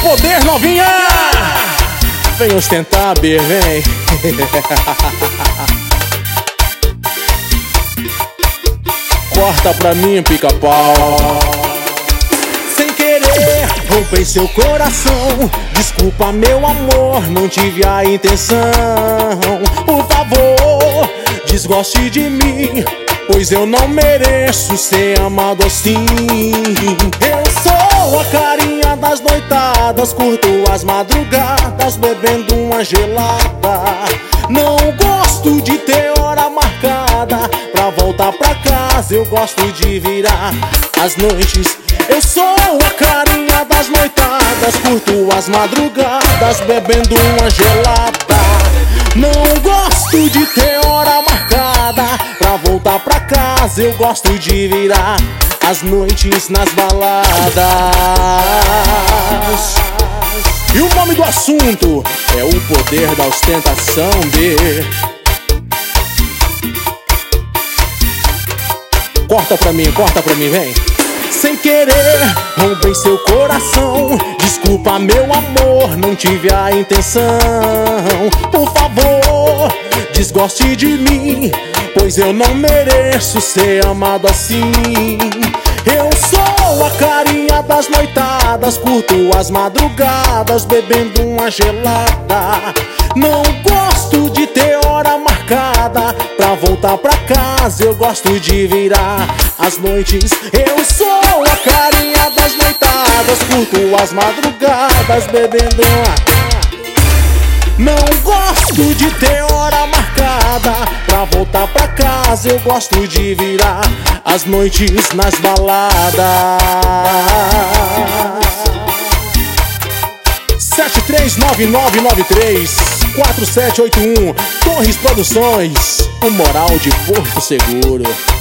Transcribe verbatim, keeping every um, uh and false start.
poder, novinha! Vem ostentar, B, vem. Corta pra mim, pica-pau. Sem querer, roubei seu coração. Desculpa, meu amor, não tive a intenção. Por favor, desgoste de mim, pois eu não mereço ser amado assim. Eu sou a carinha das noitadas, curto as madrugadas, bebendo uma gelada. Não gosto de ter hora marcada pra voltar pra casa, eu gosto de virar as noites. Eu sou a carinha das noitadas, curto as madrugadas, bebendo uma gelada. Não gosto de ter hora marcada pra voltar pra casa, eu gosto de virar as noites nas baladas. E o nome do assunto é o poder da ostentação, B. Corta pra mim, corta pra mim, vem. Sem querer, roubei seu coração. Desculpa, meu amor, não tive a intenção. Por favor, desgoste de mim, pois eu não mereço ser amado assim. Eu sou a carinha das noitadas, curto as madrugadas, bebendo uma gelada. Não gosto de ter hora marcada pra voltar pra casa, eu gosto de virar as noites. Eu sou a carinha das noitadas, curto as madrugadas, bebendo uma... Não gosto de ter hora marcada pra voltar pra casa, eu gosto de virar as noites nas baladas. Sete três nove nove nove três quatro sete oito um Torres Produções, o moral de Porto Seguro.